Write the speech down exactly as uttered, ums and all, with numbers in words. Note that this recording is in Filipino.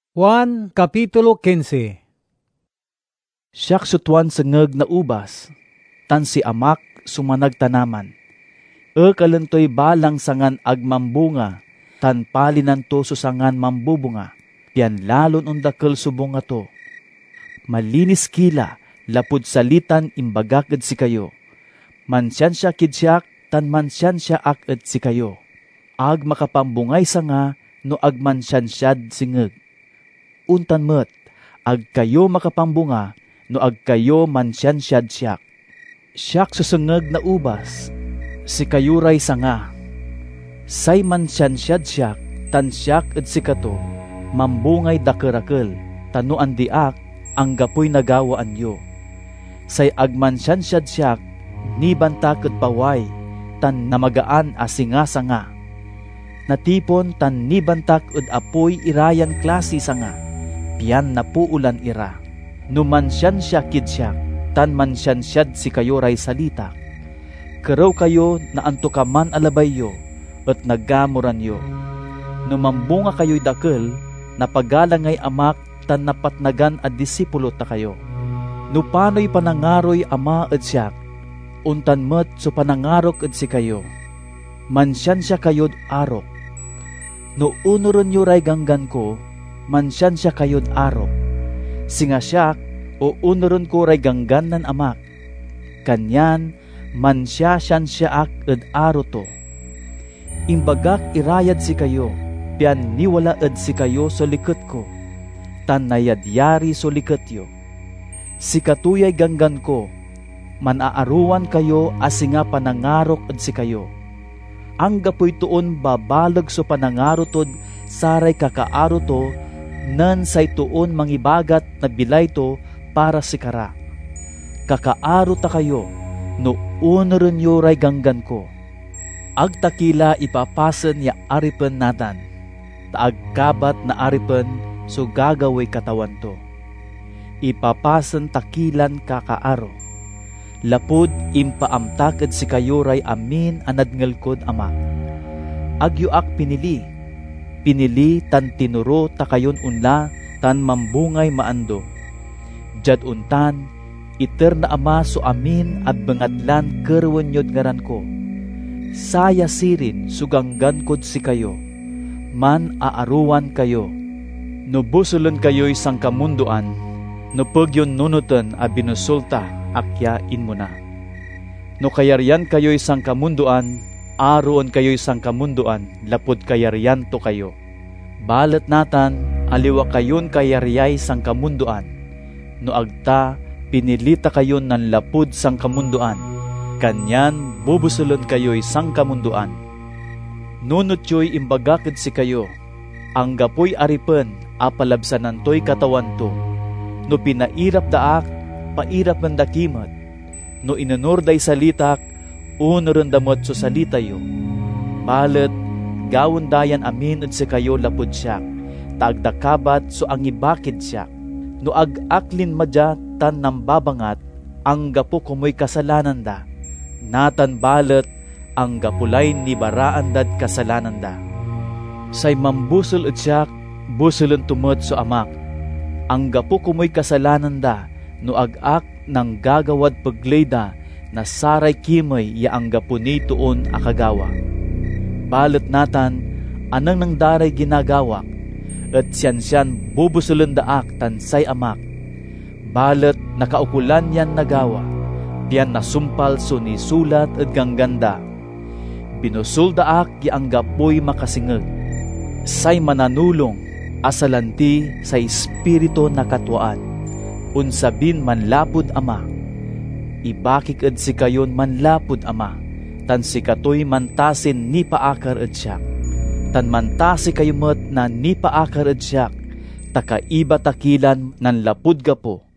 Juan Kapitulo fifteen. Siyak sutuan sengeg na ubas, tan si amak sumanag tanaman. E kalentoy balang sangan agmambunga, tan palinan to susangan mambubunga. Pian lalon undakel subunga to. Malinis kila, lapud salitan imbagak ed si kayo. Mansyan siya kidsiak, tan mansyan siya ak ed si kayo. Ag makapambungay sanga, no agmansyan siyad singeg. Untan met, ag kayo makapambunga, no ag kayo mansyan siyad siyak. Siyak susengeg na ubas, si kayo ray sanga. Say mansyan siyad siyak, tan siyak ed si kato, mambungay dakerakel, tano andiak, ang gapoy nagawaan yo. Say agmansyan siyad siyak, ni bantak ed paway, tan namagaan asinga sanga. Natipon tan ni bantak ed apoy irayan klase sanga. Pian napuulan ira. No mansyan siya kidsyak, tan mansyan siyad si kayo ray salita. Karaw kayo na antukaman alabayyo, at nagamuran yo. No mambunga kayo'y dakel, napagalangay amak, tan napatnagan at disipulo ta kayo. No pano'y panangaroy ama at siyak, untan met so panangarok at si kayo. Mansyan siya kayo'd arok. No unuron yo ray ganggan ko, mansyan siya kayo'd arok. Singa siyak, o unuron ko ray ganggan nan amak. Kanyan, mansya siyan siya ak ed aro to. Imbagak irayad si kayo, pian niwala ed si kayo so liket ko. Tan nayadyari so liket yo. Si katuyay ganggan ko, manaaruan kayo asinga panangarok ed si kayo. Ang gapoy tuon babalag so panangarotod saray kakaaro to, nan say tuon mangibagat na bilay to para si kara. Kakaaro ta kayo, no unuron yo ray ganggan ko. Agtakila ipapasen ya aripen natan, taagkabat na aripen so gagaway katawan to. Ipapasen takilan kakaaro. Lapud impaamtaked si kayo ray amin anadngelkod ama. Agyoak pinili, pinili tan tinuro ta kayon unla tan mambungay maando. Jad untan, iter na ama so amin at bengadlan kerwen yod ngaran ko. Saya sirin suganggan kod si kayo, man aaruan kayo. No busulon kayo'y sangkamunduan, no pagyon nunutan a binusulta, akyain mo na. No kayaryan kayo'y sangkamunduan, aruon kayo'y sangkamunduan, lapod kayaryan to kayo. Balat natan, aliwa kayon kayaryay sangkamunduan, no agta, pinilita kayon nan lapud sangkamunduan, kanyan bubusulon kayo'y sangkamunduan. Nunot yo'y imbagakid si kayo, ang gapoy aripen, apalabsanan to'y katawan to, no pinairap daak, pairap man dakimat, no inunurday salitak, unuron damot so salita yo. Balet, gawon dayan amin at si kayo lapod siyak, taagdakabat so ang ibakid siyak, no ag-aklin madya tan nambabangat, ang gapo kumoy kasalanan da, natan balet, ang gapulay ni baraan dad kasalanan da. Say mambusol at siyak, busulon tumot so amak, ang gapo kumoy kasalanan da, no ag-ak nang gagawad pagleda na saray kimay ya ang gapuni tuon akagawa. Balet natan, anang nang daray ginagawa, at siyan-siyan bubusulon daak tansay amak. Balet nakaukulan yan nagawa, piyan nasumpal so ni sulat at gangganda. Binusul daak ya ang gapoy makasingeg, say mananulong, asalanti sa espiritu nakatwaan. Unsabin manlapud ama, ibakik ed si kayon manlapud ama, tan si katoy mantasin ni paakar ed siyak, tan mantasi kayo met na ni paakar ed siyak, takaiba takilan nan lapud gapo,